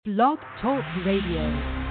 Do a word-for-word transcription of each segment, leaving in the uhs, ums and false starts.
Blog Talk Radio.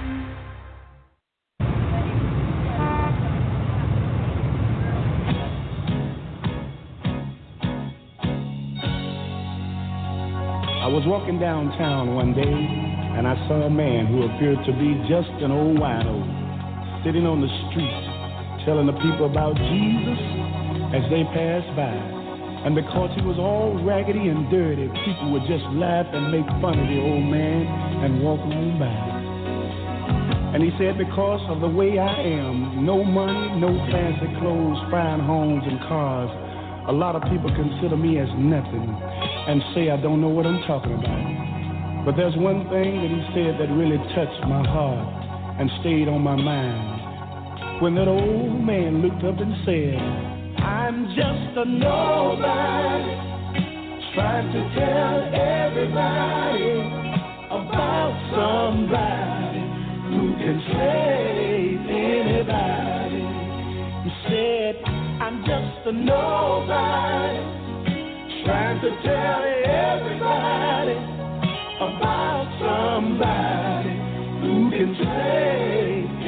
I was walking downtown one day, and I saw a man who appeared to be just an old wino, sitting on the street, telling the people about Jesus as they passed by. And because he was all raggedy and dirty, people would just laugh and make fun of the old man and walk on by. And he said, because of the way I am, no money, no fancy clothes, fine homes and cars, a lot of people consider me as nothing and say I don't know what I'm talking about. But there's one thing that he said that really touched my heart and stayed on my mind. When that old man looked up and said, I'm just a nobody, trying to tell everybody about somebody who can save anybody. He said, I'm just a nobody, trying to tell everybody about somebody who can save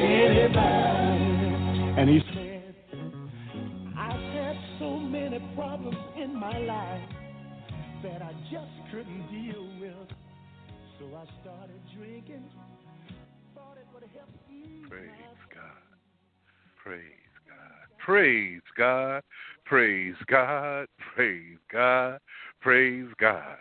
anybody. And he said, I've had so many problems in my life that I just couldn't deal with. So I started drinking, thought it would help ease. Praise God. Praise God. Praise God. Praise God. Praise God. Praise God.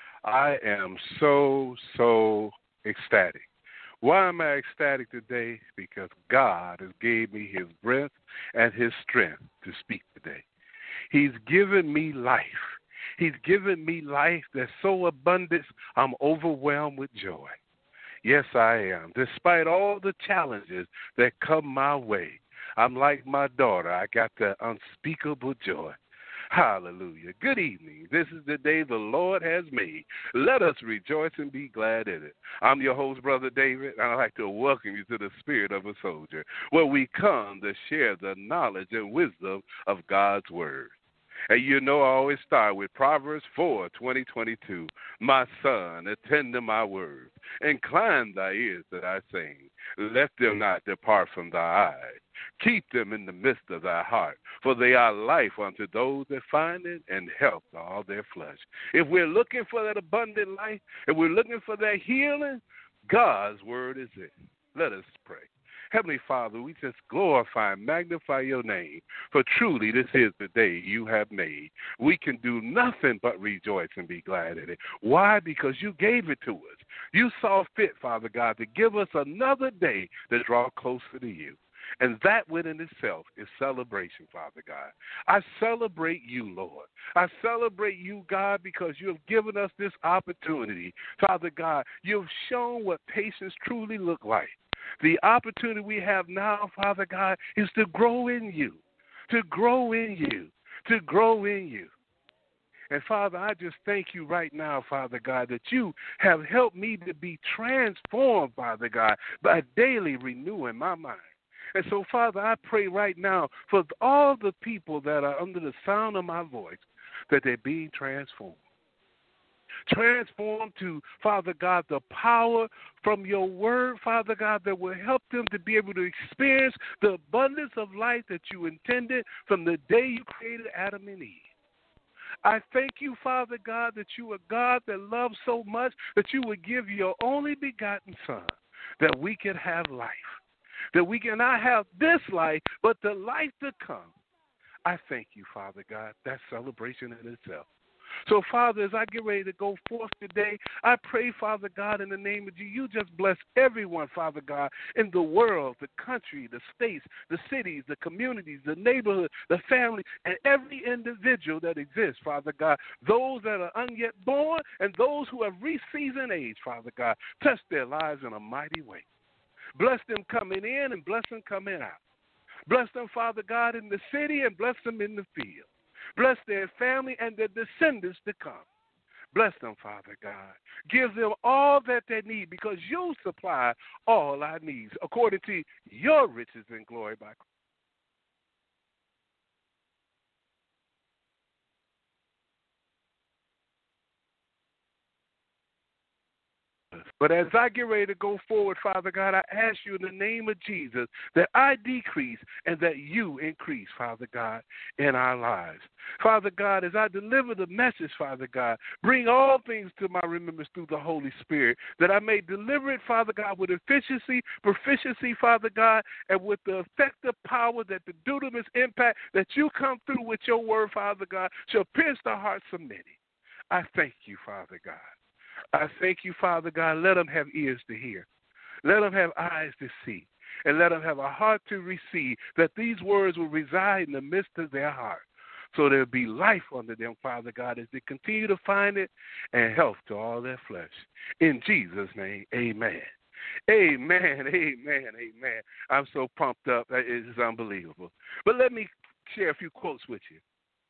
I am so, so ecstatic. Why am I ecstatic today? Because God has gave me his breath and his strength to speak today. He's given me life. He's given me life that's so abundant, I'm overwhelmed with joy. Yes, I am. Despite all the challenges that come my way, I'm like my daughter. I got that unspeakable joy. Hallelujah. Good evening. This is the day the Lord has made. Let us rejoice and be glad in it. I'm your host, Brother David, and I'd like to welcome you to the Spirit of a Soldier, where we come to share the knowledge and wisdom of God's Word. And you know I always start with Proverbs four, twenty, twenty-two. My son, attend to my words. Incline thy ears that I sing. Let them not depart from thy eyes. Keep them in the midst of thy heart, for they are life unto those that find it and health to all their flesh. If we're looking for that abundant life, if we're looking for that healing, God's word is it. Let us pray. Heavenly Father, we just glorify and magnify your name, for truly this is the day you have made. We can do nothing but rejoice and be glad in it. Why? Because you gave it to us. You saw fit, Father God, to give us another day to draw closer to you. And that within itself is celebration, Father God. I celebrate you, Lord. I celebrate you, God, because you have given us this opportunity. Father God, you've shown what patience truly look like. The opportunity we have now, Father God, is to grow in you, to grow in you, to grow in you. And, Father, I just thank you right now, Father God, that you have helped me to be transformed, Father God, by daily renewing my mind. And so, Father, I pray right now for all the people that are under the sound of my voice, that they're being transformed. Transformed to, Father God, the power from your word, Father God, that will help them to be able to experience the abundance of life that you intended from the day you created Adam and Eve. I thank you, Father God, that you are God that loves so much that you would give your only begotten Son, that we could have life, that we can not have this life, but the life to come. I thank you, Father God, that celebration in itself. So, Father, as I get ready to go forth today, I pray, Father God, in the name of you, you just bless everyone, Father God, in the world, the country, the states, the cities, the communities, the neighborhood, the family, and every individual that exists, Father God, those that are unyet born and those who have reached season age, Father God, touch their lives in a mighty way. Bless them coming in and bless them coming out. Bless them, Father God, in the city and bless them in the field. Bless their family and their descendants to come. Bless them, Father God. Give them all that they need because you supply all our needs according to your riches and glory by Christ. But as I get ready to go forward, Father God, I ask you in the name of Jesus that I decrease and that you increase, Father God, in our lives. Father God, as I deliver the message, Father God, bring all things to my remembrance through the Holy Spirit, that I may deliver it, Father God, with efficiency, proficiency, Father God, and with the effective power that the dunamis impact that you come through with your word, Father God, shall pierce the hearts of many. I thank you, Father God. I thank you, Father God. Let them have ears to hear. Let them have eyes to see. And let them have a heart to receive, that these words will reside in the midst of their heart. So there'll be life under them, Father God, as they continue to find it, and health to all their flesh. In Jesus' name, amen. Amen, amen, amen. I'm so pumped up. It is unbelievable. But let me share a few quotes with you.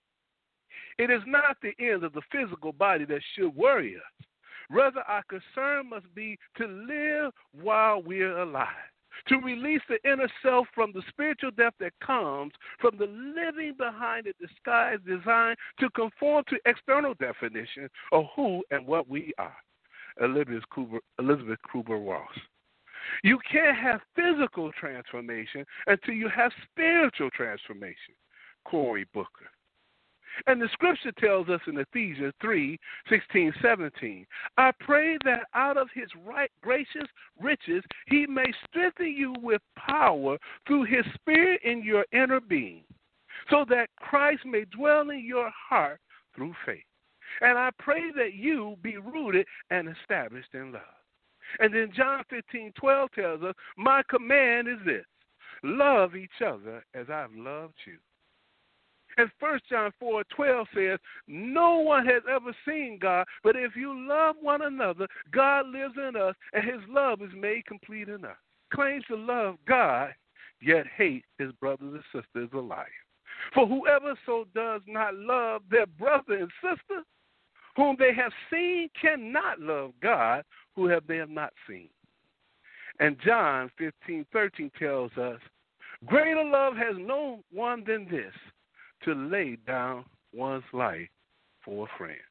It is not the end of the physical body that should worry us. Rather, our concern must be to live while we're alive, to release the inner self from the spiritual death that comes from the living behind a disguised design to conform to external definition of who and what we are. Elizabeth Kubler, Elizabeth Kubler-Ross. You can't have physical transformation until you have spiritual transformation. Cory Booker. And the scripture tells us in Ephesians three, sixteen, seventeen, I pray that out of his right gracious riches he may strengthen you with power through his spirit in your inner being, so that Christ may dwell in your heart through faith. And I pray that you be rooted and established in love. And then John fifteen, twelve tells us, my command is this, love each other as I've loved you. And First John four, twelve says, no one has ever seen God, but if you love one another, God lives in us, and his love is made complete in us. Claims to love God, yet hate his brothers and sisters is a liar. For whoever so does not love their brother and sister, whom they have seen, cannot love God, who have they have not seen. And John fifteen, thirteen tells us, greater love has no one than this, to lay down one's life for a friend.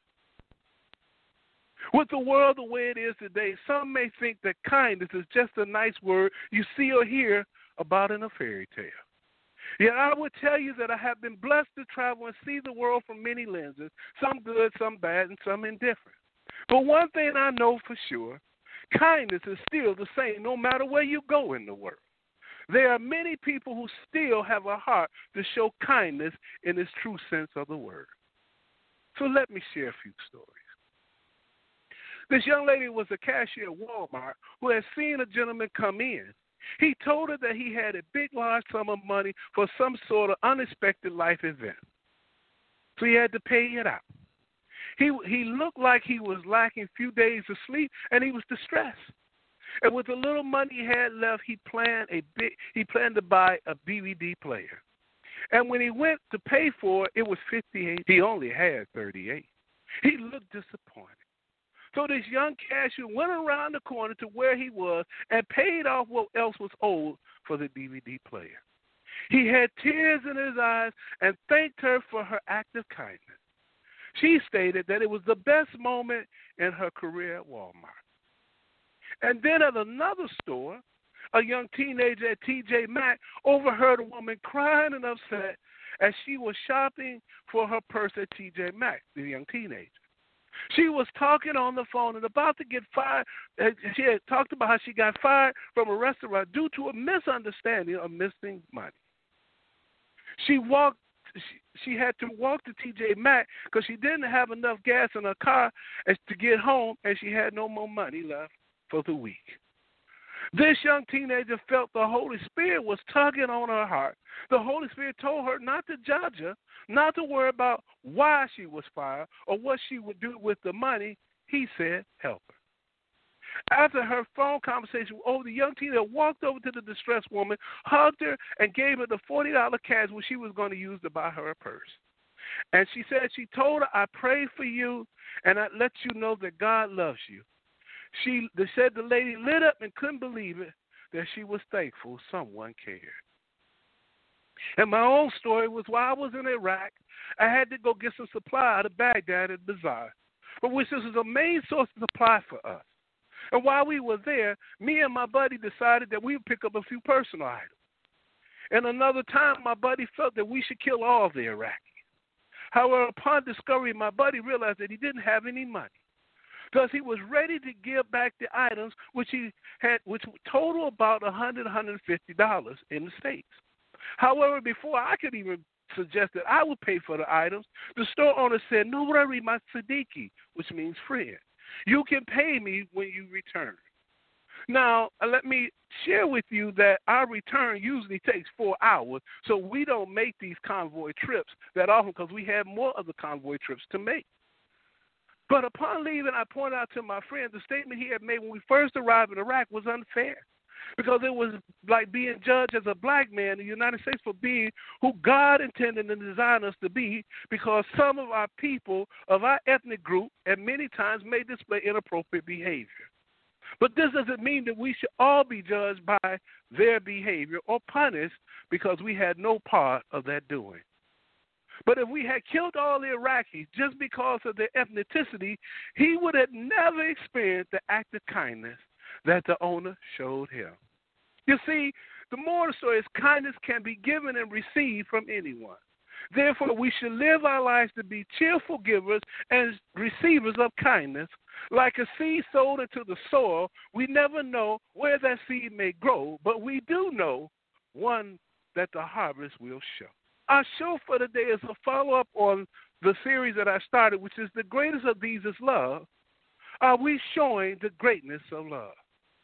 With the world the way it is today, some may think that kindness is just a nice word you see or hear about in a fairy tale. Yet I would tell you that I have been blessed to travel and see the world from many lenses, some good, some bad, and some indifferent. But one thing I know for sure, kindness is still the same no matter where you go in the world. There are many people who still have a heart to show kindness in its true sense of the word. So let me share a few stories. This young lady was a cashier at Walmart who had seen a gentleman come in. He told her that he had a big, large sum of money for some sort of unexpected life event. So he had to pay it out. He, he looked like he was lacking a few days of sleep, and he was distressed. And with the little money he had left, he planned a big. He planned to buy a D V D player. And when he went to pay for it, it was fifty-eight. He only had thirty-eight. He looked disappointed. So this young cashier went around the corner to where he was and paid off what else was owed for the D V D player. He had tears in his eyes and thanked her for her act of kindness. She stated that it was the best moment in her career at Walmart. And then at another store, a young teenager at T J Maxx overheard a woman crying and upset as she was shopping for her purse at T J Maxx, the young teenager. She was talking on the phone and about to get fired. She had talked about how she got fired from a restaurant due to a misunderstanding of missing money. She walked. She, she had to walk to T J Maxx because she didn't have enough gas in her car to get home, and she had no more money left for the week. This young teenager felt the Holy Spirit was tugging on her heart. The Holy Spirit told her not to judge her, not to worry about why she was fired or what she would do with the money. He said, help her. After her phone conversation over, the young teenager walked over to the distressed woman, hugged her, and gave her the forty dollars cash which she was going to use to buy her a purse. And she said, she told her, I pray for you, and I let you know that God loves you. She they said the lady lit up and couldn't believe it, that she was thankful someone cared. And my own story was while I was in Iraq, I had to go get some supply out of Baghdad at Bazaar, but which was a main source of supply for us. And while we were there, me and my buddy decided that we would pick up a few personal items. And another time, my buddy felt that we should kill all the Iraqis. However, upon discovery, my buddy realized that he didn't have any money. Thus, he was ready to give back the items which he had, which total about one hundred dollars, one hundred fifty dollars in the States. However, before I could even suggest that I would pay for the items, the store owner said, "No worry, my Siddiqui," which means friend. "You can pay me when you return." Now, let me share with you that our return usually takes four hours, so we don't make these convoy trips that often because we have more of the convoy trips to make. But upon leaving, I pointed out to my friend the statement he had made when we first arrived in Iraq was unfair, because it was like being judged as a black man in the United States for being who God intended and designed us to be, because some of our people of our ethnic group at many times may display inappropriate behavior. But this doesn't mean that we should all be judged by their behavior or punished because we had no part of that doing. But if we had killed all the Iraqis just because of their ethnicity, he would have never experienced the act of kindness that the owner showed him. You see, the moral of the story is kindness can be given and received from anyone. Therefore, we should live our lives to be cheerful givers and receivers of kindness. Like a seed sown into the soil, we never know where that seed may grow, but we do know one that the harvest will show. Our show for today is a follow-up on the series that I started, which is The Greatest of These is Love. Are we showing the greatness of love?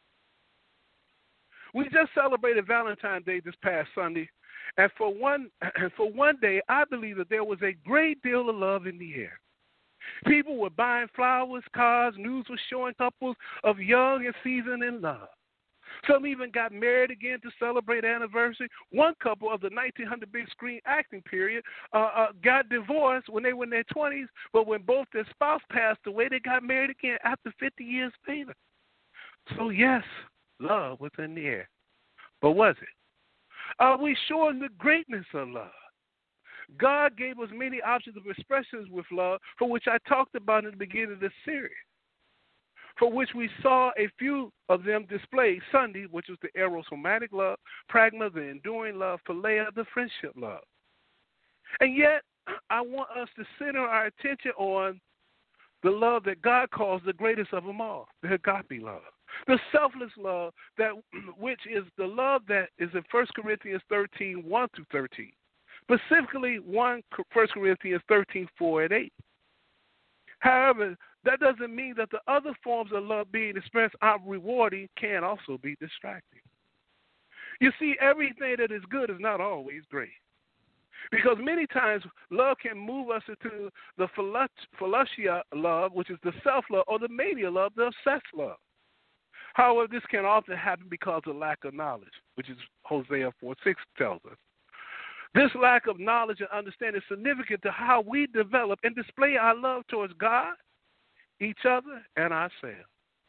We just celebrated Valentine's Day this past Sunday, and for one, for one day, I believe that there was a great deal of love in the air. People were buying flowers, cars, news was showing couples of young and seasoned in love. Some even got married again to celebrate anniversary. One couple of the nineteen hundred big screen acting period uh, uh, got divorced when they were in their twenties, but when both their spouse passed away, they got married again after fifty years later. So yes, love was in the air. But was it? Are we showing the greatness of love? God gave us many options of expressions with love, for which I talked about in the beginning of this series, for which we saw a few of them displayed Sunday, which was the eros romantic love, pragma, the enduring love, philia, the friendship love. And yet, I want us to center our attention on the love that God calls the greatest of them all, the agape love. The selfless love, that which is the love that is in First Corinthians thirteen, one through thirteen. Specifically, First Corinthians thirteen, four and eight. However, that doesn't mean that the other forms of love being expressed are rewarding can also be distracting. You see, everything that is good is not always great. Because many times love can move us into the philia love, which is the self-love, or the mania love, the obsessed love. However, this can often happen because of lack of knowledge, which is Hosea four six tells us. This lack of knowledge and understanding is significant to how we develop and display our love towards God, each other, and ourselves.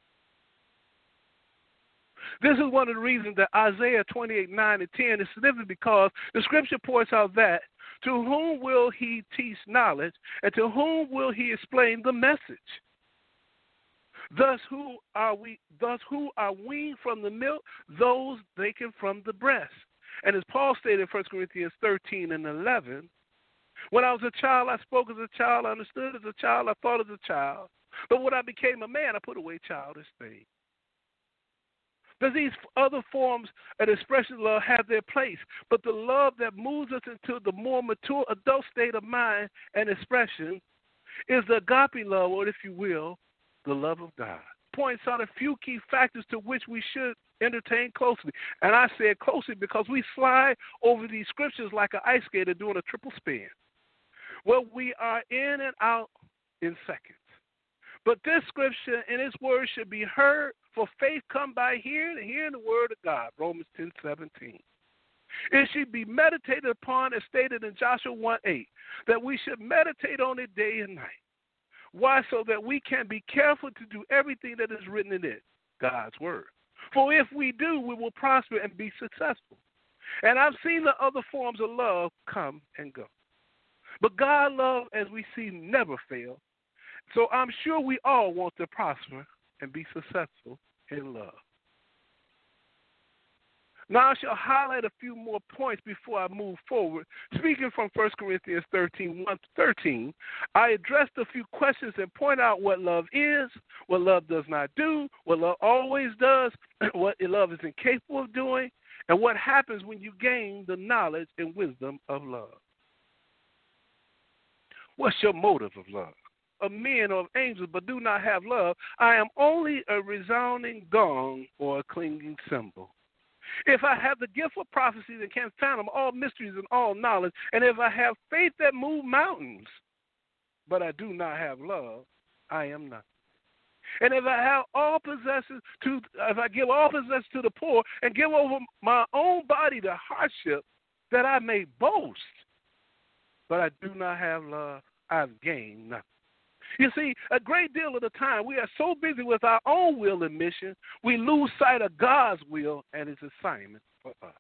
This is one of the reasons that Isaiah twenty-eight, nine, and ten is significant, because the scripture points out that to whom will he teach knowledge, and to whom will he explain the message? Thus who are we thus who are weaned from the milk, those taken from the breast. And as Paul stated in First Corinthians thirteen and eleven, when I was a child, I spoke as a child, I understood as a child, I thought as a child. But when I became a man, I put away childish things. Does these other forms and expressions of love have their place? But the love that moves us into the more mature adult state of mind and expression is the agape love, or if you will, the love of God. Points out a few key factors to which we should entertain closely. And I say it closely because we slide over these scriptures like an ice skater doing a triple spin. Well, we are in and out in seconds. But this scripture and its word should be heard, for faith come by hearing, and hearing the word of God, Romans ten, seventeen. It should be meditated upon, as stated in Joshua one, eight, that we should meditate on it day and night. Why? So that we can be careful to do everything that is written in it, God's word. For if we do, we will prosper and be successful. And I've seen the other forms of love come and go. But God's love, as we see, never fails. So I'm sure we all want to prosper and be successful in love. Now I shall highlight a few more points before I move forward. Speaking from First Corinthians thirteen, one to thirteen, I addressed a few questions and point out what love is, what love does not do, what love always does, what love is incapable of doing, and what happens when you gain the knowledge and wisdom of love. What's your motive of love? Of men or of angels, but do not have love, I am only a resounding gong or a clinging cymbal. If I have the gift of prophecy that can fathom all mysteries and all knowledge, and if I have faith that moves mountains, but I do not have love, I am nothing. And if I have all possessions to, if I give all possessions to the poor and give over my own body to hardship, that I may boast, but I do not have love, I've gained nothing. You see, a great deal of the time we are so busy with our own will and mission, we lose sight of God's will and his assignment for us.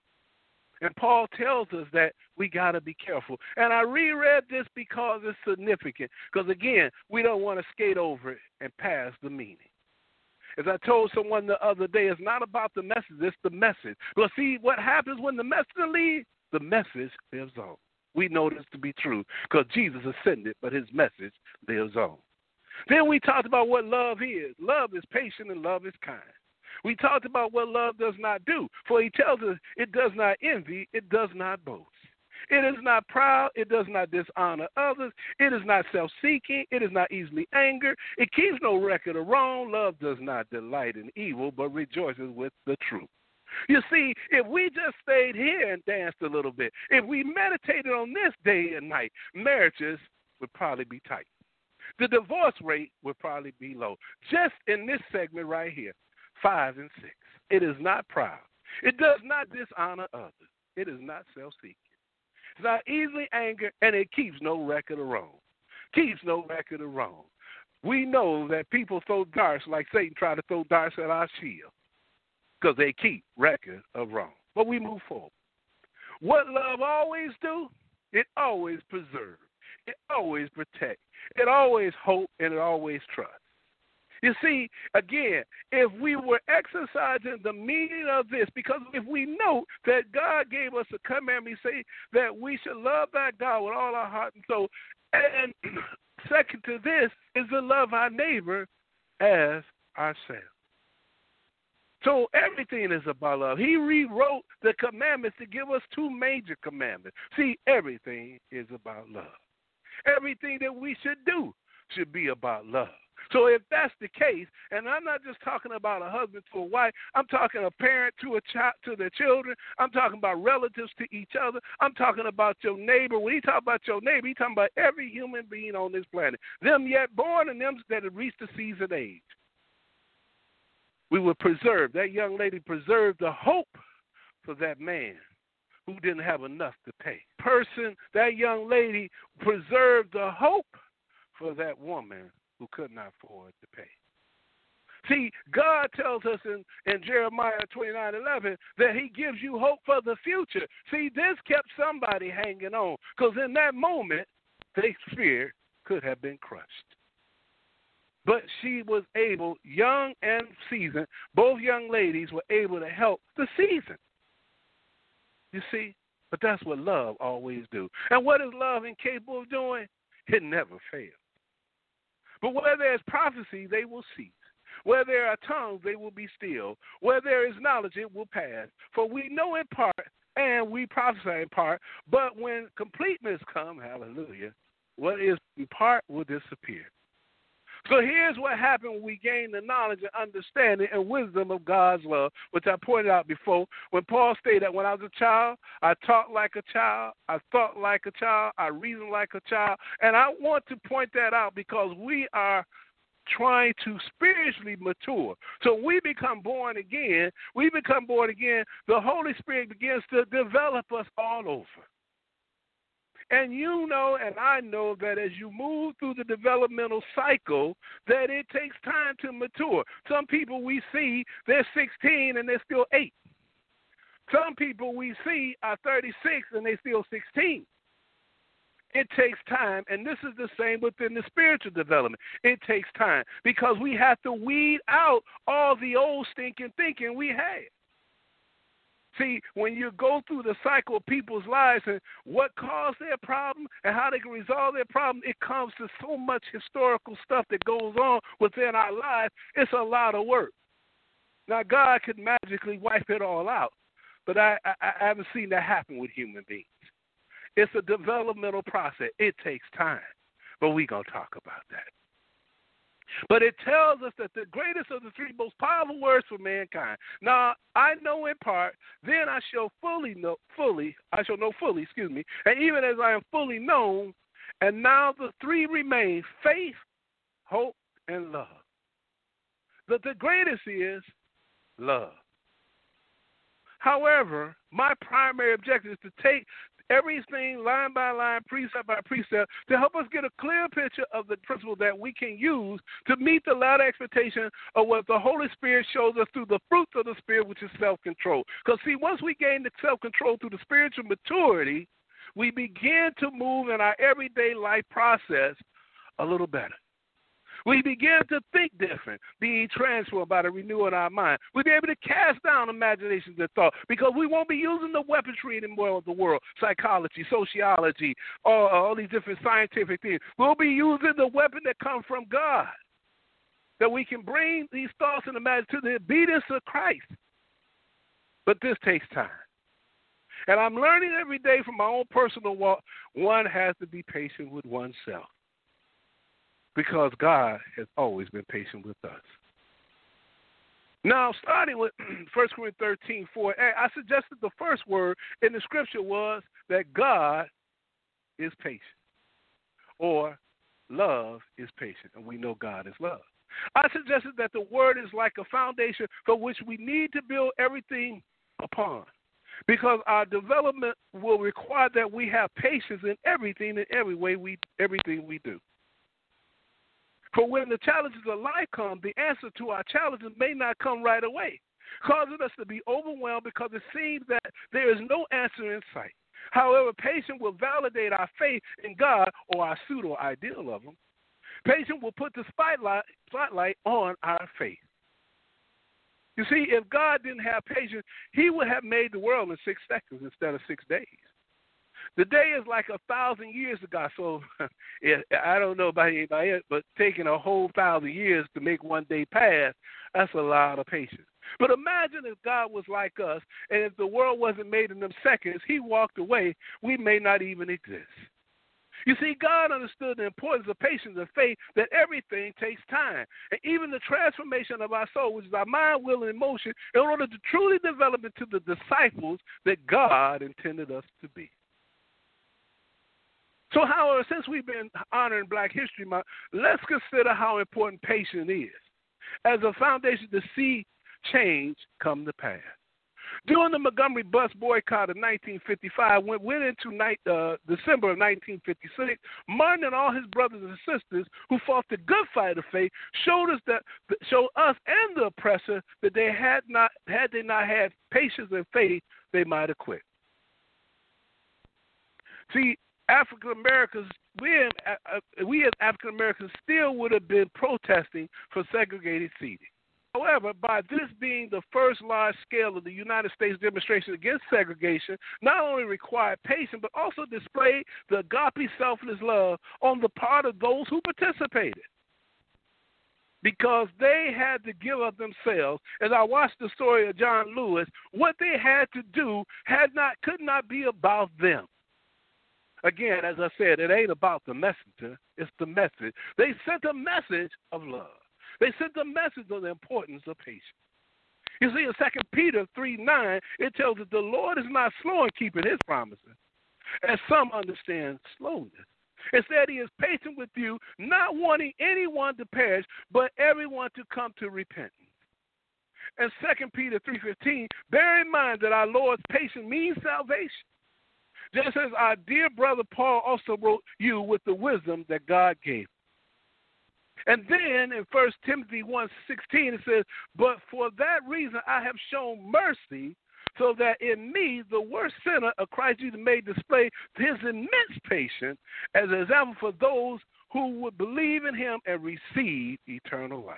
And Paul tells us that we got to be careful. And I reread this because it's significant. Because, again, we don't want to skate over it and pass the meaning. As I told someone the other day, it's not about the message, it's the message. Well, see, what happens when the messenger leaves? The message lives on. We know this to be true because Jesus ascended, but his message lives on. Then we talked about what love is. Love is patient and love is kind. We talked about what love does not do, for he tells us it does not envy, it does not boast. It is not proud, it does not dishonor others, it is not self-seeking, it is not easily angered, it keeps no record of wrong. Love does not delight in evil, but rejoices with the truth. You see, if we just stayed here and danced a little bit, if we meditated on this day and night, marriages would probably be tight. The divorce rate would probably be low. Just in this segment right here, five and six. It is not proud. It does not dishonor others. It is not self-seeking. It's not easily angered, and it keeps no record of wrong. Keeps no record of wrong. We know that people throw darts like Satan tried to throw darts at our shield, because they keep record of wrong. But we move forward. What love always do, it always preserves. It always protects. It always hopes, and it always trusts. You see, again, if we were exercising the meaning of this, because if we know that God gave us a commandment, he say that we should love thy God with all our heart and soul, and second to this is to love our neighbor as ourselves. So everything is about love. He rewrote the commandments to give us two major commandments. See, everything is about love. Everything that we should do should be about love. So if that's the case, and I'm not just talking about a husband to a wife, I'm talking a parent to a child, to their children. I'm talking about relatives to each other. I'm talking about your neighbor. When he talk about your neighbor, he talking about every human being on this planet, them yet born and them that have reached the seasoned age. We would preserve, that young lady preserved the hope for that man who didn't have enough to pay. Person, that young lady preserved the hope for that woman who could not afford to pay. See, God tells us in, in Jeremiah twenty-nine eleven that he gives you hope for the future. See, this kept somebody hanging on, because in that moment, their spirit could have been crushed. But she was able, young and seasoned, both young ladies were able to help the season. You see? But that's what love always do. And what is love incapable of doing? It never fails. But where there is prophecy, they will cease. Where there are tongues, they will be still. Where there is knowledge, it will pass. For we know in part, and we prophesy in part, but when completeness comes, hallelujah, what is in part will disappear. So here's what happened when we gain the knowledge and understanding and wisdom of God's love, which I pointed out before. When Paul stated that when I was a child, I talked like a child, I thought like a child, I reasoned like a child. And I want to point that out because we are trying to spiritually mature. So we become born again. We become born again. The Holy Spirit begins to develop us all over. And you know and I know that as you move through the developmental cycle, that it takes time to mature. Some people we see, they're sixteen and they're still eight. Some people we see are thirty-six and they're still sixteen. It takes time, and this is the same within the spiritual development. It takes time because we have to weed out all the old stinking thinking we had. See, when you go through the cycle of people's lives and what caused their problem and how they can resolve their problem, it comes to so much historical stuff that goes on within our lives. It's a lot of work. Now, God could magically wipe it all out, but I, I, I haven't seen that happen with human beings. It's a developmental process. It takes time, but we're going to talk about that. But it tells us that the greatest of the three most powerful words for mankind. Now, I know in part, then I shall fully know, fully, I shall know fully, excuse me, and even as I am fully known, and now the three remain, faith, hope, and love. But the greatest is love. However, my primary objective is to take everything line by line, precept by precept, to help us get a clear picture of the principle that we can use to meet the latter expectation of what the Holy Spirit shows us through the fruits of the Spirit, which is self-control. Because, see, once we gain the self-control through the spiritual maturity, we begin to move in our everyday life process a little better. We begin to think different, being transformed by the renewal of our mind. We'll be able to cast down imaginations and thought because we won't be using the weaponry anymore of the world, psychology, sociology, all, all these different scientific things. We'll be using the weapon that comes from God, that we can bring these thoughts and imaginations to the obedience of Christ. But this takes time. And I'm learning every day from my own personal walk, one has to be patient with oneself. Because God has always been patient with us. Now, starting with First Corinthians thirteen four, I suggested the first word in the scripture was that God is patient, or love is patient, and we know God is love. I suggested that the word is like a foundation for which we need to build everything upon, because our development will require that we have patience in everything, in every way we, everything we do. For when the challenges of life come, the answer to our challenges may not come right away, causing us to be overwhelmed because it seems that there is no answer in sight. However, patience will validate our faith in God or our pseudo-ideal of Him. Patience will put the spotlight, spotlight on our faith. You see, if God didn't have patience, He would have made the world in six seconds instead of six days. The day is like a thousand years ago, so I don't know about anybody else, but taking a whole thousand years to make one day pass, that's a lot of patience. But imagine if God was like us, and if the world wasn't made in them seconds, He walked away, we may not even exist. You see, God understood the importance of patience and faith, that everything takes time. And even the transformation of our soul, which is our mind, will, and emotion, in order to truly develop into the disciples that God intended us to be. So, however, since we've been honoring Black History Month, let's consider how important patience is as a foundation to see change come to pass. During the Montgomery bus boycott of nineteen fifty-five, when went into night, uh, December of nineteen fifty-six, Martin and all his brothers and sisters who fought the good fight of faith showed us that showed us and the oppressor that they had not had they not had patience and faith, they might have quit. See, African Americans, we, uh, we as African Americans still would have been protesting for segregated seating. However, by this being the first large scale of the United States demonstration against segregation, not only required patience, but also displayed the agape selfless love on the part of those who participated. Because they had to give up themselves. As I watched the story of John Lewis, what they had to do had not could not be about them. Again, as I said, it ain't about the messenger, it's the message. They sent a message of love. They sent a message of the importance of patience. You see, in Second Peter three nine, it tells us the Lord is not slow in keeping His promises, as some understand slowness. Instead, He is patient with you, not wanting anyone to perish, but everyone to come to repentance. And Second Peter three fifteen, bear in mind that our Lord's patience means salvation. Just as our dear brother Paul also wrote you with the wisdom that God gave. And then in First Timothy one sixteen, it says, but for that reason I have shown mercy, so that in me, the worst sinner of Christ Jesus, may display his immense patience as an example for those who would believe in him and receive eternal life.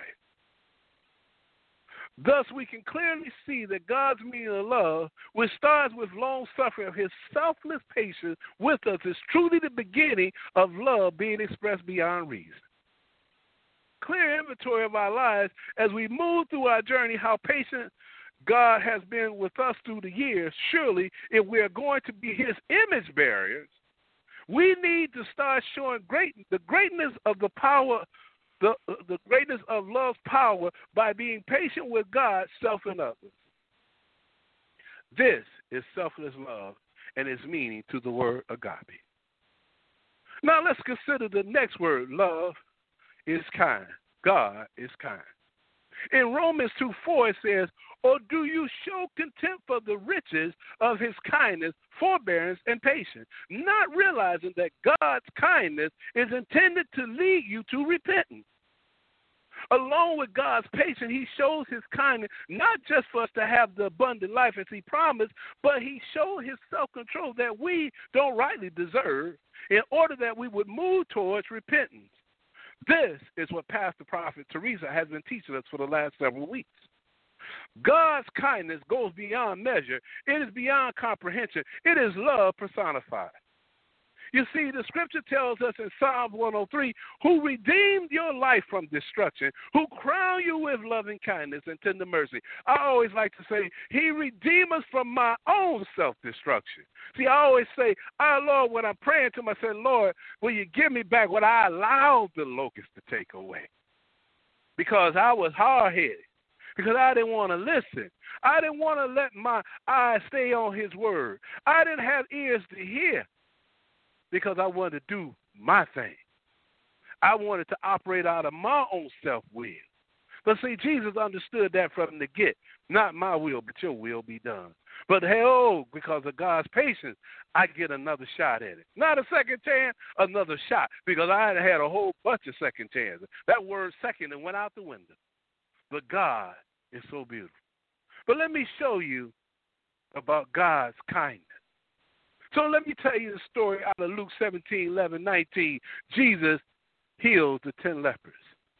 Thus, we can clearly see that God's meaning of love, which starts with long-suffering of his selfless patience with us, is truly the beginning of love being expressed beyond reason. Clear inventory of our lives as we move through our journey, how patient God has been with us through the years. Surely, if we are going to be his image bearers, we need to start showing great, the greatness of the power The, the greatness of love's power by being patient with God, self, and others. This is selfless love and its meaning to the word agape. Now let's consider the next word. Love is kind. God is kind. In Romans two four it says, or do you show contempt for the riches of his kindness, forbearance, and patience, not realizing that God's kindness is intended to lead you to repentance? Along with God's patience, he shows his kindness, not just for us to have the abundant life as he promised, but he showed his self-control that we don't rightly deserve in order that we would move towards repentance. This is what Pastor Prophet Teresa has been teaching us for the last several weeks. God's kindness goes beyond measure. It is beyond comprehension. It is love personified. You see, the scripture tells us in Psalm one oh three, who redeemed your life from destruction, who crowned you with loving kindness and tender mercy. I always like to say, he redeemed us from my own self-destruction. See, I always say, our Lord, when I'm praying to him, I say, Lord, will you give me back what I allowed the locust to take away? Because I was hard-headed. Because I didn't want to listen. I didn't want to let my eyes stay on his word. I didn't have ears to hear because I wanted to do my thing. I wanted to operate out of my own self-will. But see, Jesus understood that from the get. Not my will, but your will be done. But hell, because of God's patience, I get another shot at it. Not a second chance, another shot. Because I had had a whole bunch of second chances. That word second and went out the window. But God is so beautiful. But let me show you about God's kindness. So let me tell you the story out of Luke seventeen, eleven, nineteen. Jesus heals the ten lepers.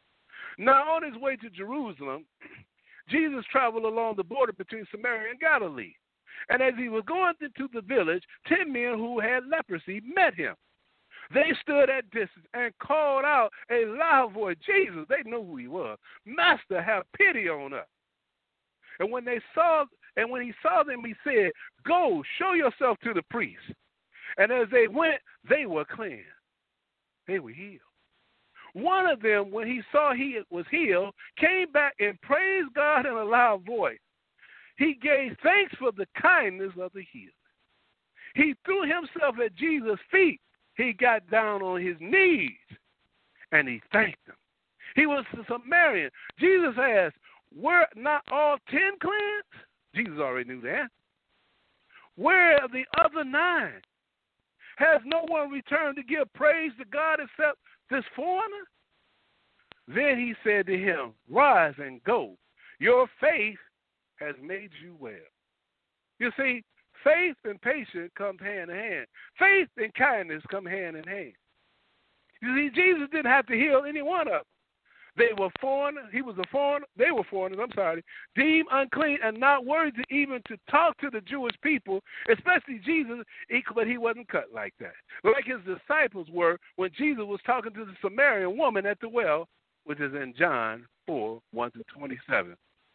Now, on his way to Jerusalem, Jesus traveled along the border between Samaria and Galilee. And as he was going into the village, ten men who had leprosy met him. They stood at distance and called out a loud voice, Jesus, they knew who he was. Master, have pity on us. And when they saw, and when he saw them, he said, go, show yourself to the priest. And as they went, they were cleansed. They were healed. One of them, when he saw he was healed, came back and praised God in a loud voice. He gave thanks for the kindness of the healed. He threw himself at Jesus' feet. He got down on his knees, and he thanked him. He was a Samaritan. Jesus asked, were not all ten cleansed? Jesus already knew that. Where are the other nine? Has no one returned to give praise to God except this foreigner? Then he said to him, rise and go. Your faith has made you well. You see, faith and patience come hand in hand. Faith and kindness come hand in hand. You see, Jesus didn't have to heal any one of them. They were foreigners. He was a foreigner. They were foreigners, I'm sorry, deemed unclean and not worthy even to talk to the Jewish people, especially Jesus, but he wasn't cut like that. Like his disciples were when Jesus was talking to the Samaritan woman at the well, which is in John four, one to twenty-seven.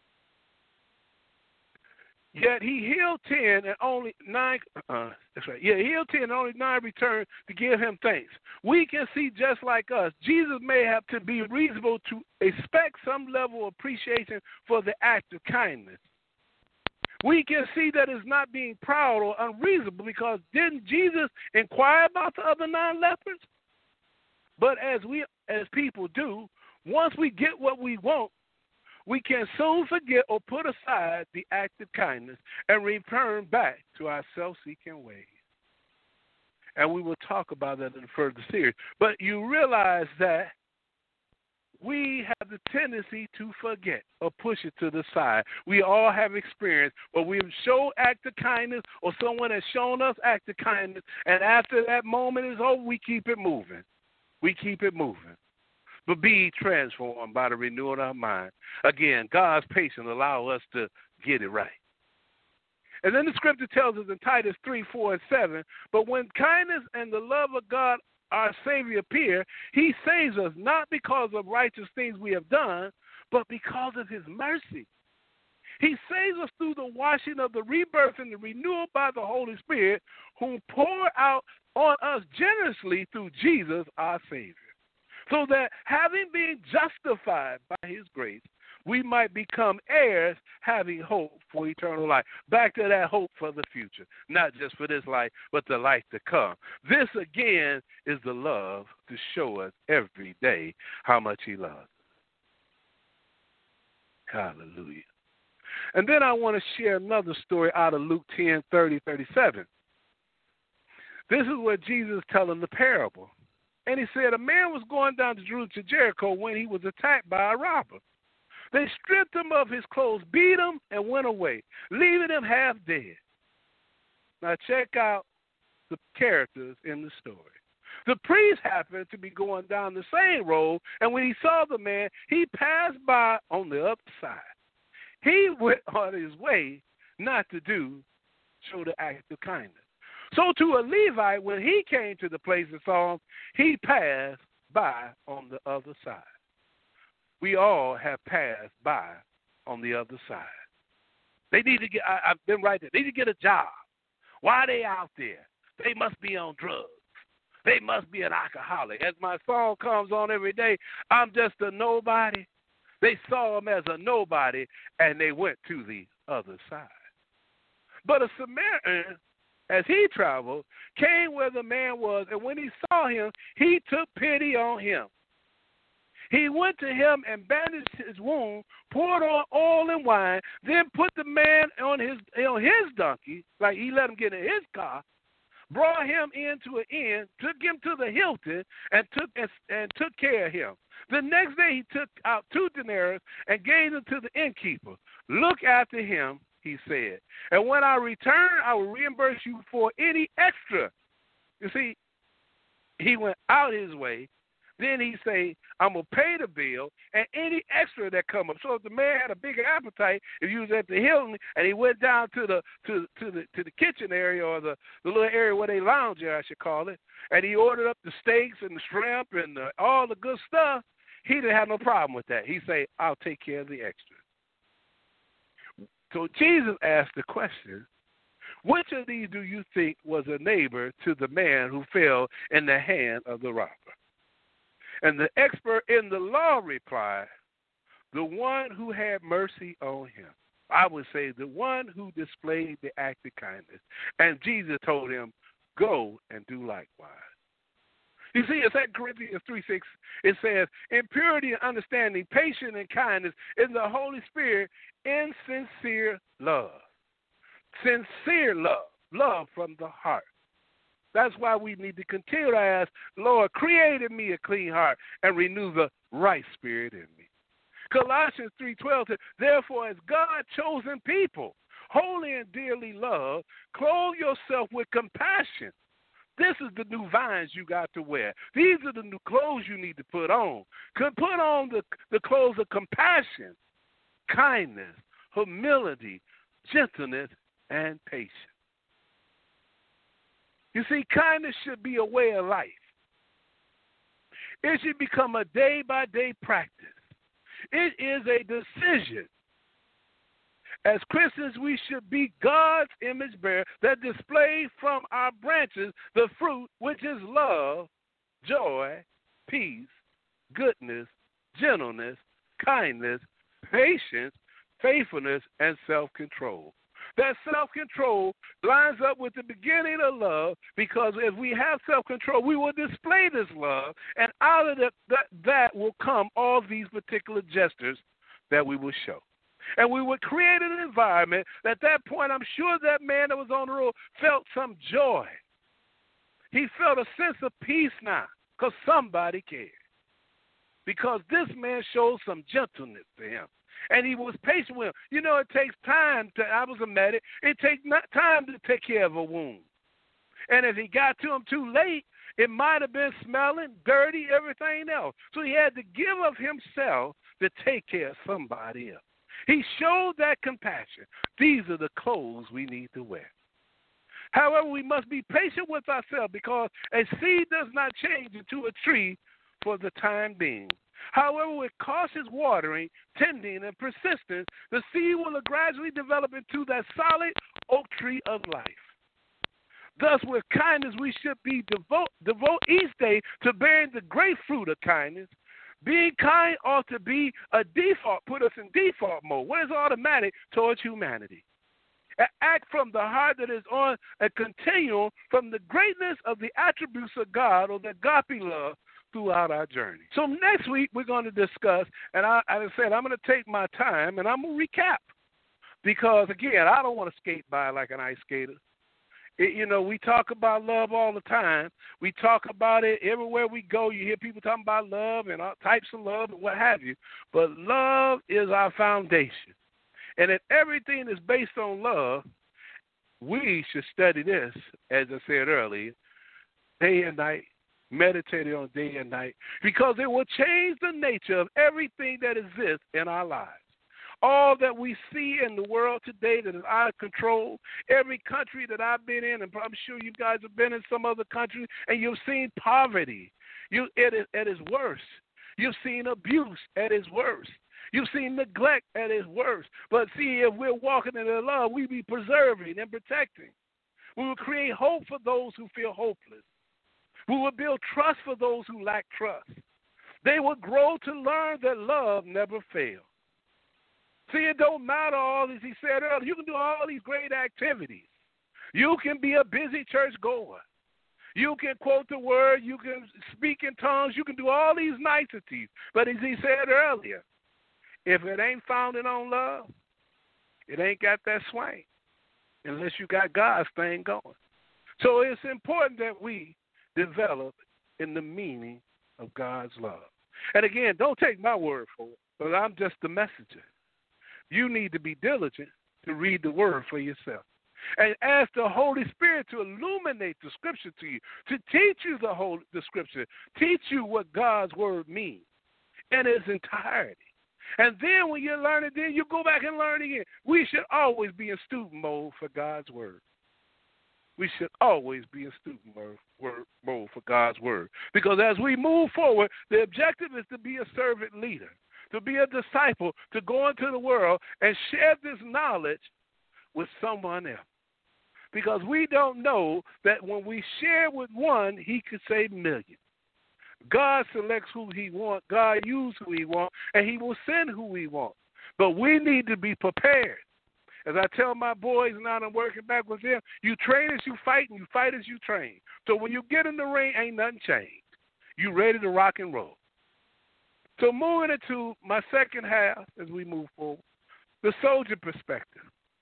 Yet he healed ten and only nine, uh, that's right, yeah, he healed ten and only nine returned to give him thanks. We can see just like us, Jesus may have to be reasonable to expect some level of appreciation for the act of kindness. We can see that it's not being proud or unreasonable because didn't Jesus inquire about the other nine lepers? But as we, as people do, once we get what we want, we can soon forget or put aside the act of kindness and return back to our self-seeking ways. And we will talk about that in a further series. But you realize that we have the tendency to forget or push it to the side. We all have experience where we've shown act of kindness or someone has shown us act of kindness, and after that moment is over, we keep it moving. We keep it moving. But be transformed by the renewal of our mind. Again, God's patience allows us to get it right. And then the scripture tells us in Titus three, four, and seven, but when kindness and the love of God our Savior appear, he saves us not because of righteous things we have done, but because of his mercy. He saves us through the washing of the rebirth and the renewal by the Holy Spirit, whom poured out on us generously through Jesus our Savior, so that having been justified by his grace, we might become heirs, having hope for eternal life. Back to that hope for the future, not just for this life, but the life to come. This, again, is the love to show us every day how much he loves us. Hallelujah. And then I want to share another story out of Luke ten, thirty, thirty-seven. This is where Jesus is telling the parable. And he said, a man was going down to Jerusalem to Jericho when he was attacked by a robber. They stripped him of his clothes, beat him, and went away, leaving him half dead. Now check out the characters in the story. The priest happened to be going down the same road, and when he saw the man, he passed by on the other side. He went on his way not to do, show the act of kindness. So to a Levite, when he came to the place and saw him, he passed by on the other side. We all have passed by on the other side. They need to get, I, I've been right there, they need to get a job. Why are they out there? They must be on drugs. They must be an alcoholic. As my song comes on every day, I'm just a nobody. They saw him as a nobody, and they went to the other side. But a Samaritan, as he traveled, came where the man was, and when he saw him, he took pity on him. He went to him and bandaged his wound, poured on oil and wine, then put the man on his on his donkey, like he let him get in his car, brought him into an inn, took him to the Hilton, and took and, and took care of him. The next day he took out two denarii and gave them to the innkeeper. Look after him, he said, and when I return, I will reimburse you for any extra. You see, he went out his way. Then he say, I'm going to pay the bill and any extra that come up. So if the man had a bigger appetite, if he was at the Hilton and he went down to the to to the to the kitchen area or the, the little area where they lounge there, I should call it, and he ordered up the steaks and the shrimp and the, all the good stuff, he didn't have no problem with that. He say, I'll take care of the extra. So Jesus asked the question, which of these do you think was a neighbor to the man who fell in the hand of the robber? And the expert in the law replied, the one who had mercy on him. I would say the one who displayed the act of kindness. And Jesus told him, go and do likewise. You see, it's Second Corinthians three six. It says, in purity and understanding, patience and kindness, in the Holy Spirit, in sincere love. Sincere love. Love from the heart. That's why we need to continue to ask, Lord, create in me a clean heart and renew the right spirit in me. Colossians three twelve says, therefore, as God chosen people, holy and dearly loved, clothe yourself with compassion. This is the new vines you got to wear. These are the new clothes you need to put on. Put on the, the clothes of compassion, kindness, humility, gentleness, and patience. You see, kindness should be a way of life. It should become a day-by-day practice. It is a decision. As Christians, we should be God's image bearer that display from our branches the fruit, which is love, joy, peace, goodness, gentleness, kindness, patience, faithfulness, and self-control. That self-control lines up with the beginning of love, because if we have self-control, we will display this love, and out of that, that, that will come all these particular gestures that we will show. And we would create an environment that at that point, I'm sure that man that was on the road felt some joy. He felt a sense of peace now because somebody cared. because this man showed some gentleness to him. And he was patient with him. You know, it takes time to, I was a medic, it takes not time to take care of a wound. And if he got to him too late, it might have been smelling, dirty, everything else. So he had to give of himself to take care of somebody else. He showed that compassion. These are the clothes we need to wear. However, we must be patient with ourselves because a seed does not change into a tree for the time being. However, with cautious watering, tending, and persistence, the seed will gradually develop into that solid oak tree of life. Thus, with kindness, we should be devote, devote each day to bearing the great fruit of kindness. Being kind ought to be a default, put us in default mode. What is automatic towards humanity? An act from the heart that is on a continuum from the greatness of the attributes of God or the agape love throughout our journey. So next week we're going to discuss, and I, as I said, I'm going to take my time and I'm going to recap because, again, I don't want to skate by like an ice skater. It, you know, we talk about love all the time. We talk about it everywhere we go. You hear people talking about love and all types of love and what have you. But love is our foundation. And if everything is based on love, we should study this, as I said earlier, day and night, meditate on day and night, because it will change the nature of everything that exists in our lives. All that we see in the world today that is out of control, every country that I've been in, and I'm sure you guys have been in some other country, and you've seen poverty. You, it is, at its worst. You've seen abuse at its worst. You've seen neglect at its worst. But see, if we're walking in the love, we be preserving and protecting. We will create hope for those who feel hopeless. We will build trust for those who lack trust. They will grow to learn that love never fails. See, it don't matter all, as he said earlier. You can do all these great activities. You can be a busy church goer. You can quote the word. You can speak in tongues. You can do all these niceties. But as he said earlier, if it ain't founded on love, it ain't got that swing unless you got God's thing going. So it's important that we develop in the meaning of God's love. And again, don't take my word for it, but I'm just the messenger. You need to be diligent to read the word for yourself. And ask the Holy Spirit to illuminate the scripture to you, to teach you the whole the scripture, teach you what God's word means in its entirety. And then when you learn it, then you go back and learn again. We should always be in student mode for God's word. We should always be in student mode, word, mode for God's word. Because as we move forward, the objective is to be a servant leader, to be a disciple, to go into the world and share this knowledge with someone else. Because we don't know that when we share with one, he could save millions. God selects who he wants, God uses who he wants, and he will send who he wants. But we need to be prepared. As I tell my boys now I'm working back with them, you train as you fight and you fight as you train. So when you get in the ring, ain't nothing changed. You ready to rock and roll. So moving into my second half as we move forward, the soldier perspective.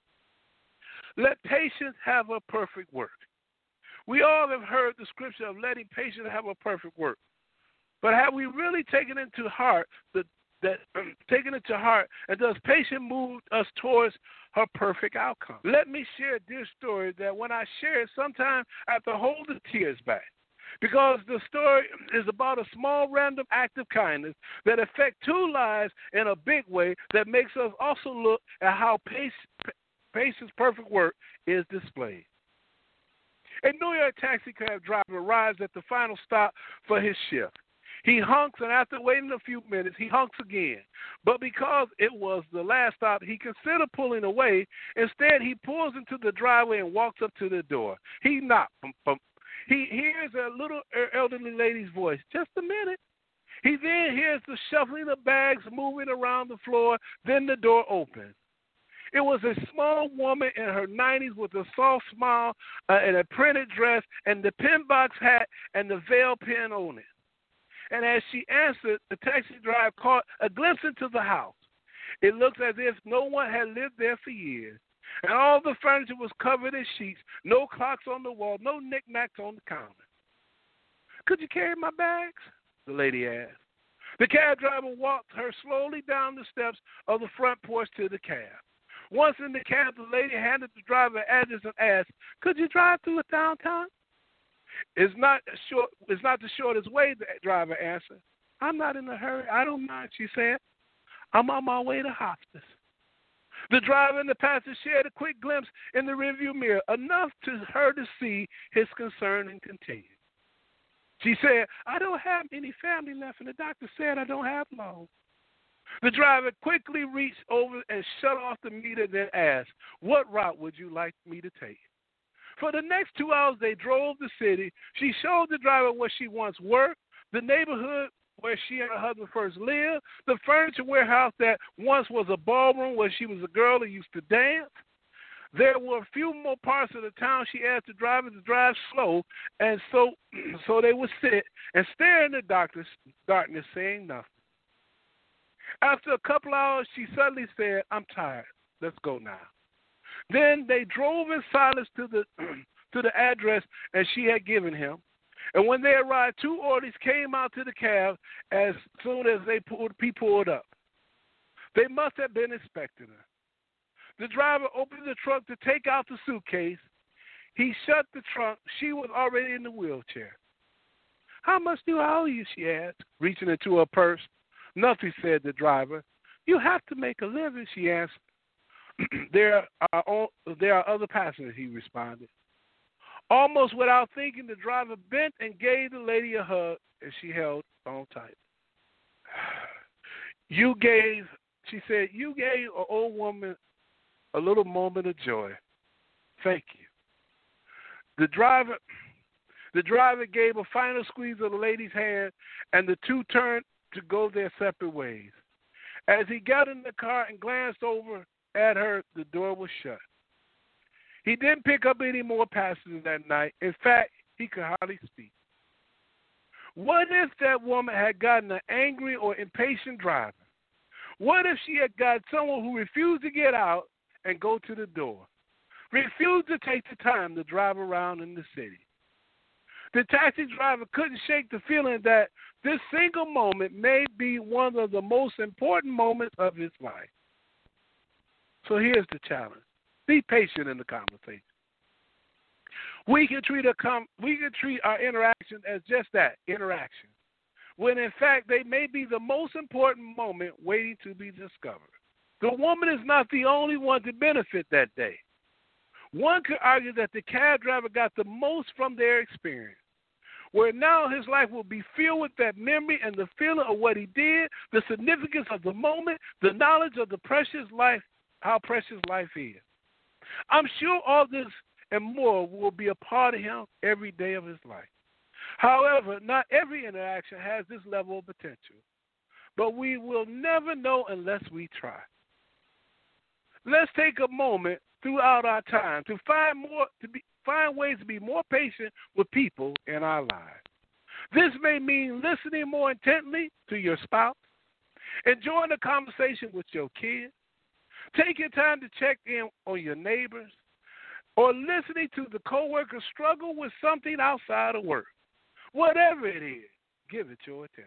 Let patience have a perfect work. We all have heard the scripture of letting patience have a perfect work. But have we really taken into heart the, that um, taken it to heart, and does patience move us towards her perfect outcome? Let me share this story that when I share it, sometimes I have to hold the tears back. Because the story is about a small random act of kindness that affects two lives in a big way that makes us also look at how patience perfect work is displayed. A New York taxi cab driver arrives at the final stop for his shift. He honks, and after waiting a few minutes, he honks again. But because it was the last stop, he considered pulling away. Instead, he pulls into the driveway and walks up to the door. He knocks. He hears a little elderly lady's voice, just a minute. He then hears the shuffling of bags moving around the floor. Then the door opens. It was a small woman in her nineties with a soft smile uh, and a printed dress and the pin box hat and the veil pin on it. And as she answered, the taxi driver caught a glimpse into the house. It looked as if no one had lived there for years. And all the furniture was covered in sheets, no clocks on the wall, no knickknacks on the counter. Could you carry my bags? The lady asked. The cab driver walked her slowly down the steps of the front porch to the cab. Once in the cab, the lady handed the driver an address and asked, "Could you drive through a downtown?" It's not short. It's not the shortest way, the driver answered. "I'm not in a hurry. I don't mind," she said. "I'm on my way to hospice." The driver and the passenger shared a quick glimpse in the rearview mirror, enough to her to see his concern and continued. She said, "I don't have any family left, and the doctor said I don't have long." The driver quickly reached over and shut off the meter, then asked, "What route would you like me to take?" For the next two hours, they drove the city. She showed the driver where she once worked, the neighborhood where she and her husband first lived, the furniture warehouse that once was a ballroom where she was a girl who used to dance. There were a few more parts of the town. She asked the driver to drive slow, and so so they would sit and stare in the darkness, darkness, saying nothing. After a couple hours, she suddenly said, "I'm tired. Let's go now." Then they drove in silence to the to the address as she had given him. And when they arrived, two orderlies came out to the cab as soon as they pulled, he pulled up. They must have been inspecting her. The driver opened the trunk to take out the suitcase. He shut the trunk. She was already in the wheelchair. "How much do I owe you?" she asked, reaching into her purse. "Nothing," said the driver. "You have to make a living," she answered. there are there are other passengers," he responded. Almost without thinking, the driver bent and gave the lady a hug, and she held on tight. You gave, she said, "You gave an old woman a little moment of joy. Thank you." The driver, the driver gave a final squeeze of the lady's hand, and the two turned to go their separate ways. As he got in the car and glanced over at her, the door was shut. He didn't pick up any more passengers that night. In fact, he could hardly speak. What if that woman had gotten an angry or impatient driver? What if she had got someone who refused to get out and go to the door, refused to take the time to drive around in the city? The taxi driver couldn't shake the feeling that this single moment may be one of the most important moments of his life. So here's the challenge. Be patient in the conversation. We can treat a com- we can treat our interaction as just that, interaction, when in fact they may be the most important moment waiting to be discovered. The woman is not the only one to benefit that day. One could argue that the cab driver got the most from their experience, where now his life will be filled with that memory and the feeling of what he did, the significance of the moment, the knowledge of the precious life, how precious life is. I'm sure all this and more will be a part of him every day of his life. However, not every interaction has this level of potential, but we will never know unless we try. Let's take a moment throughout our time to find more to be find ways to be more patient with people in our lives. This may mean listening more intently to your spouse, enjoying a conversation with your kids, taking time to check in on your neighbors, or listening to the coworker struggle with something outside of work. Whatever it is, give it your attention.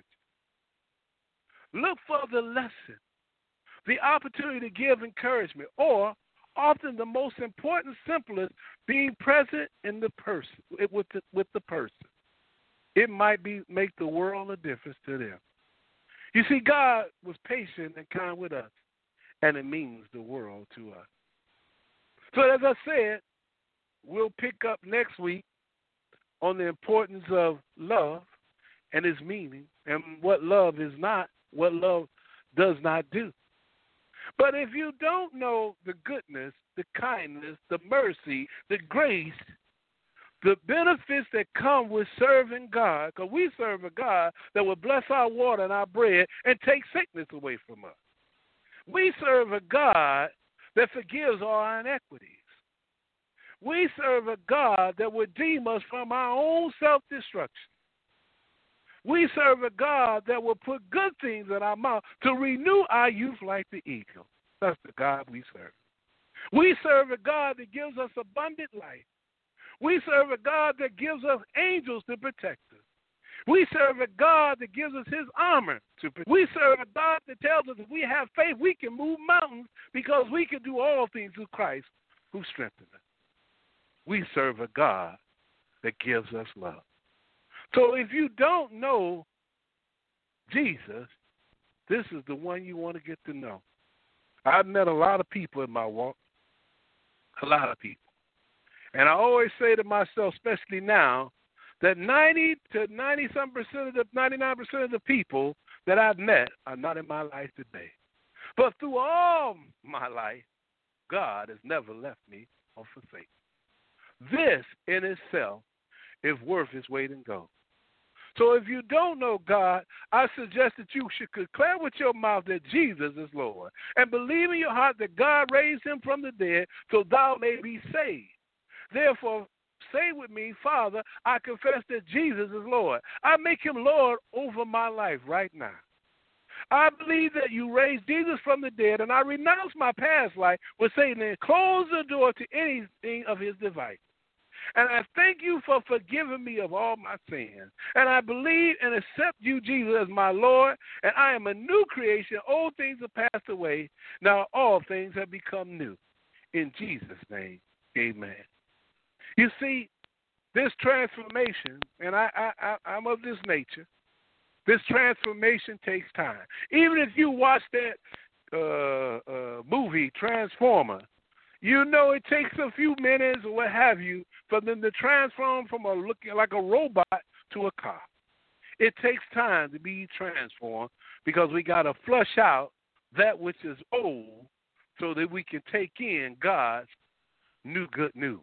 Look for the lesson, the opportunity to give encouragement, or often the most important, simplest, being present in the person with the, with the person. It might be make the world a difference to them. You see, God was patient and kind with us, and it means the world to us. So as I said, we'll pick up next week on the importance of love and its meaning and what love is not, what love does not do. But if you don't know the goodness, the kindness, the mercy, the grace, the benefits that come with serving God, because we serve a God that will bless our water and our bread and take sickness away from us. We serve a God that forgives all our inequities. We serve a God that will redeem us from our own self-destruction. We serve a God that will put good things in our mouth to renew our youth like the eagle. That's the God we serve. We serve a God that gives us abundant life. We serve a God that gives us angels to protect us. We serve a God that gives us his armor. To, we serve a God that tells us if we have faith, we can move mountains because we can do all things through Christ who strengthens us. We serve a God that gives us love. So if you don't know Jesus, this is the one you want to get to know. I've met a lot of people in my walk, a lot of people. And I always say to myself, especially now, that ninety to ninety-some percent of the, ninety-nine percent of the people that I've met are not in my life today. But through all my life, God has never left me or forsaken. This in itself is worth its weight in gold. So if you don't know God, I suggest that you should declare with your mouth that Jesus is Lord and believe in your heart that God raised him from the dead so thou may be saved. Therefore, say with me, Father, I confess that Jesus is Lord. I make him Lord over my life right now. I believe that you raised Jesus from the dead, and I renounce my past life with Satan and close the door to anything of his device. And I thank you for forgiving me of all my sins. And I believe and accept you, Jesus, as my Lord, and I am a new creation. Old things have passed away. Now all things have become new. In Jesus' name, amen. You see, this transformation, and I, I, I, I'm of this nature, this transformation takes time. Even if you watch that uh, uh, movie, Transformer, you know it takes a few minutes or what have you for them to transform from a looking like a robot to a car. It takes time to be transformed because we got to flush out that which is old so that we can take in God's new good news.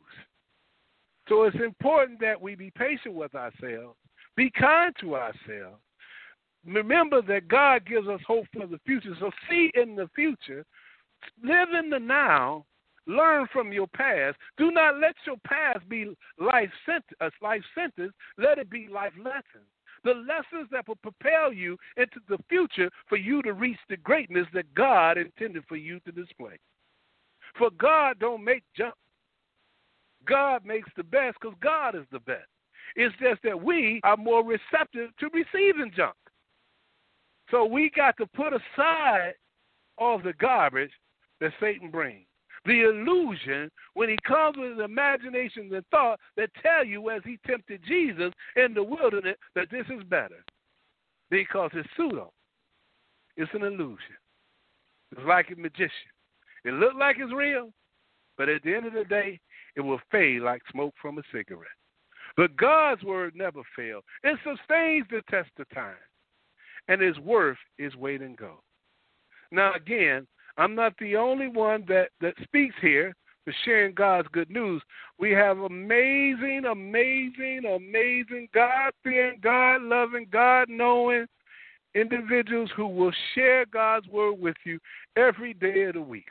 So it's important that we be patient with ourselves, be kind to ourselves. Remember that God gives us hope for the future. So see in the future, live in the now, learn from your past. Do not let your past be life sentence, life sentence. Let it be life lessons. The lessons that will propel you into the future for you to reach the greatness that God intended for you to display. For God don't make junk. God makes the best because God is the best. It's just that we are more receptive to receiving junk. So we got to put aside all the garbage that Satan brings. The illusion when he comes with imaginations and thought that tell you as he tempted Jesus in the wilderness that this is better. Because it's pseudo. It's an illusion. It's like a magician. It looks like it's real, but at the end of the day, it will fade like smoke from a cigarette. But God's word never fails. It sustains the test of time, and its worth is weight in gold. Now, again, I'm not the only one that, that speaks here for sharing God's good news. We have amazing, amazing, amazing, God-fearing, God-loving, God-knowing individuals who will share God's word with you every day of the week.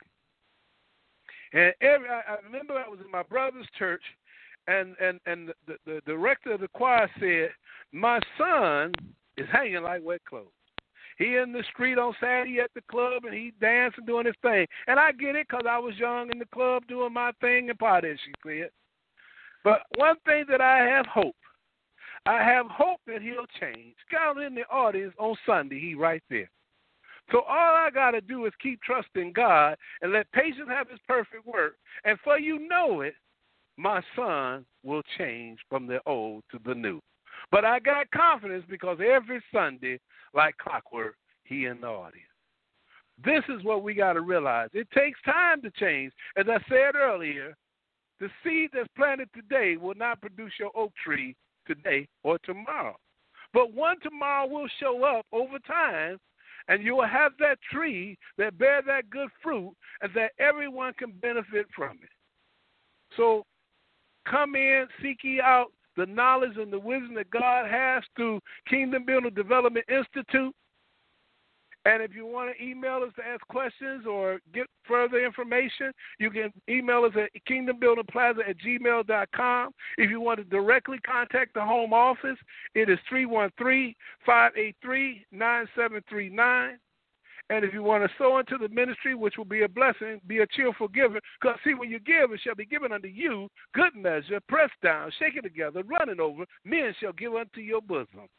And every, I, I remember I was in my brother's church, and, and, and the, the, the director of the choir said, my son is hanging like wet clothes. He in the street on Saturday at the club, and he dancing, doing his thing. And I get it because I was young in the club doing my thing and partying, she said. But one thing that I have hope, I have hope that he'll change. Down in the audience on Sunday, he right there. So all I got to do is keep trusting God and let patience have his perfect work. And for you know it, my son will change from the old to the new. But I got confidence because every Sunday, like clockwork, he in the audience. This is what we got to realize. It takes time to change. As I said earlier, the seed that's planted today will not produce your oak tree today or tomorrow. But one tomorrow will show up over time, and you will have that tree that bear that good fruit and that everyone can benefit from it. So come in, seek ye out the knowledge and the wisdom that God has through Kingdom Building Development Institute. And if you want to email us to ask questions or get further information, you can email us at kingdom building plaza at gmail dot com. If you want to directly contact the home office, it is three one three, five eight three, nine seven three nine. And if you want to sow into the ministry, which will be a blessing, be a cheerful giver. Because, see, when you give, it shall be given unto you, good measure, pressed down, shaken together, running over, men shall give unto your bosom.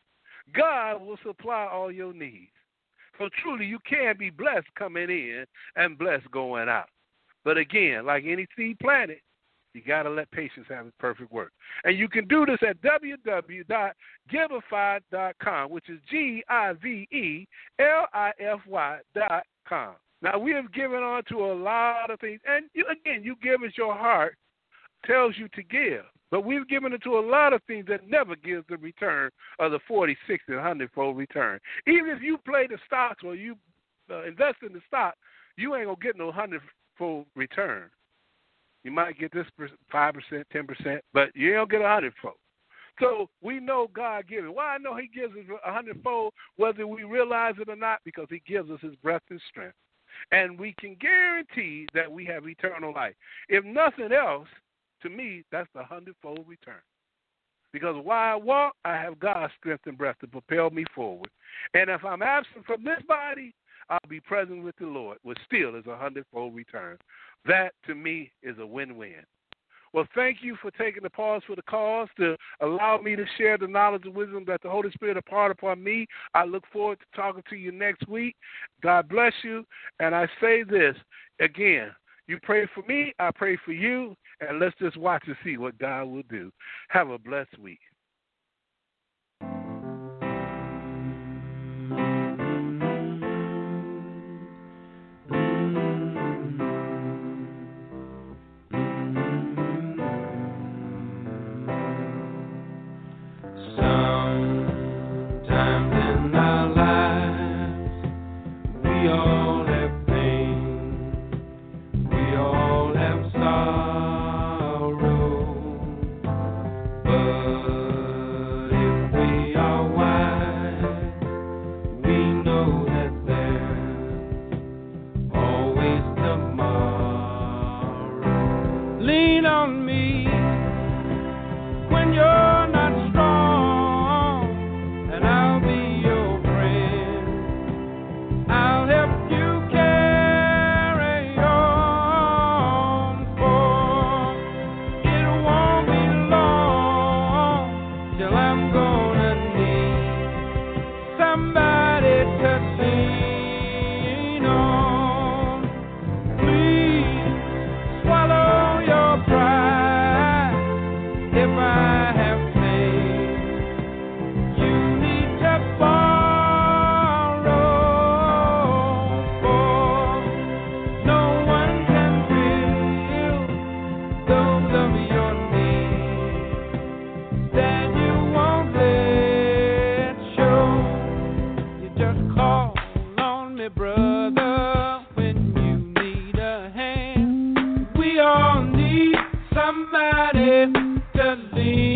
God will supply all your needs. So truly, you can be blessed coming in and blessed going out. But again, like any seed planted, you got to let patience have its perfect work. And you can do this at w w w dot giveify dot com, which is G I V E L I F Y dot com. Now, we have given on to a lot of things. And, you, again, you give as your heart tells you to give. But we've given it to a lot of things that never gives the return of the forty, sixty, one hundred-fold return. Even if you play the stocks or you uh, invest in the stock, you ain't going to get no one hundred-fold return. You might get this five percent, ten percent, but you don't get one hundred-fold. So we know God gives it. Why I know he gives us one hundred-fold, whether we realize it or not, because he gives us his breath and strength. And we can guarantee that we have eternal life. If nothing else, to me, that's the hundredfold return. Because while I walk, I have God's strength and breath to propel me forward. And if I'm absent from this body, I'll be present with the Lord, which still is a hundredfold return. That, to me, is a win-win. Well, thank you for taking the pause for the cause to allow me to share the knowledge and wisdom that the Holy Spirit impart upon me. I look forward to talking to you next week. God bless you. And I say this again. You pray for me, I pray for you, and let's just watch and see what God will do. Have a blessed week. Somebody to lean